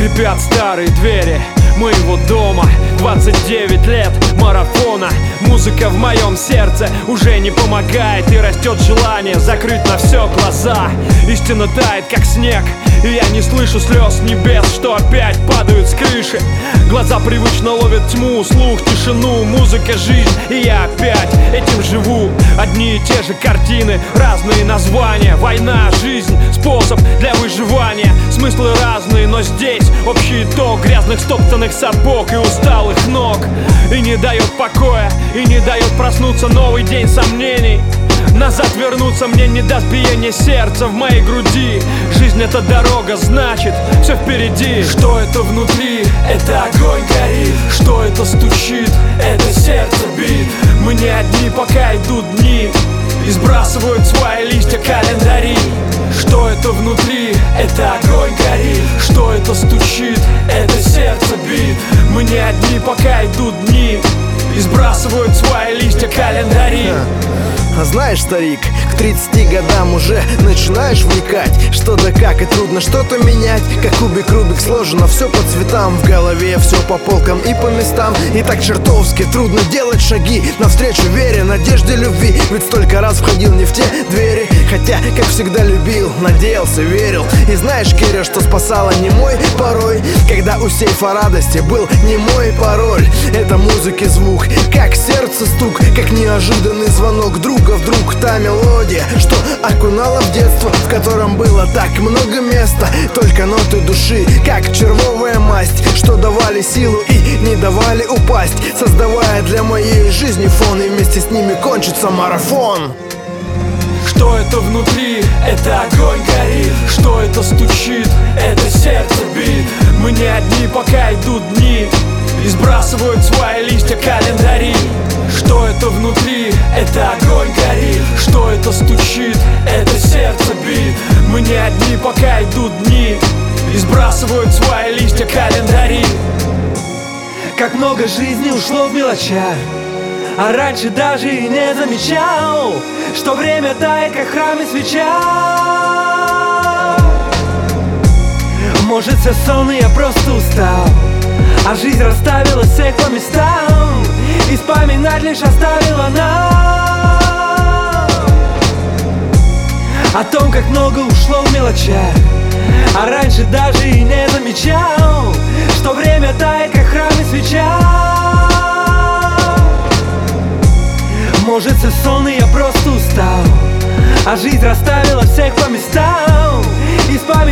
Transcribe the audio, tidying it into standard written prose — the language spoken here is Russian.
Скрипят старые двери моего дома. 29 лет марафона. Музыка в моем сердце уже не помогает, и растет желание закрыть на все глаза. Истина тает, как снег, и я не слышу слез небес, что опять падают с крыши. Глаза привычно ловят тьму, слух тишину. Музыка — жизнь, и я опять этим живу. Одни и те же картины, разные названия. Война, жизнь, способ для выживания. Смыслы разные, но здесь общий итог грязных стоптанных сапог и усталых ног. И не дает покоя, и не дает проснуться новый день сомнений. Назад вернуться мне не даст биение сердца в моей груди. Жизнь — это дорога, значит, все впереди. Что это внутри? Это огонь горит. Что это стучит? Это сердце бит. Мы не одни, пока идут дни, и сбрасывают свои листья календари. Что это внутри? Это огонь горит. Что это стучит? Это сердце бит. Мы не одни, пока идут дни, и сбрасывают свои листья календари. А знаешь, старик, к 30 годам уже начинаешь вникать, что да как, и трудно что-то менять. Как кубик Рубик сложено все по цветам, в голове все по полкам и по местам. И так чертовски трудно делать шаги навстречу вере, надежде, любви. Ведь столько раз входил не в те двери, хотя, как всегда, любил, надеялся, верил. И знаешь, Киря, что спасало не мой порой, когда у сейфа радости был не мой пароль. Это музыки звук, как сердце стук, как неожиданный звонок друга. Вдруг та мелодия, что окунала в детство, в котором было так много места. Только ноты души, как червовая масть, что давали силу и не давали упасть, создавая для моей жизни фон, и вместе с ними кончится марафон. Что это внутри? Это огонь горит. Что это стучит? Это сердце бит. Мы не одни, пока идут дни, и сбрасывают свои листья календари. Что это внутри? Это огонь горит. Что это стучит? Это сердце бит. Мы не одни, пока идут дни, и сбрасывают свои листья календари. Как много жизни ушло в мелочах, а раньше даже и не замечал, что время тает, как в храме свеча. Может, все сон, и я просто устал, а жизнь расставила всех по местам, и вспоминать лишь оставила нам о том, как много ушло в мелочах, а раньше даже и не замечал, что время тает, как в храме свеча. Может, все сон, и я просто устал, а жизнь расставила всех по местам, и вспоминать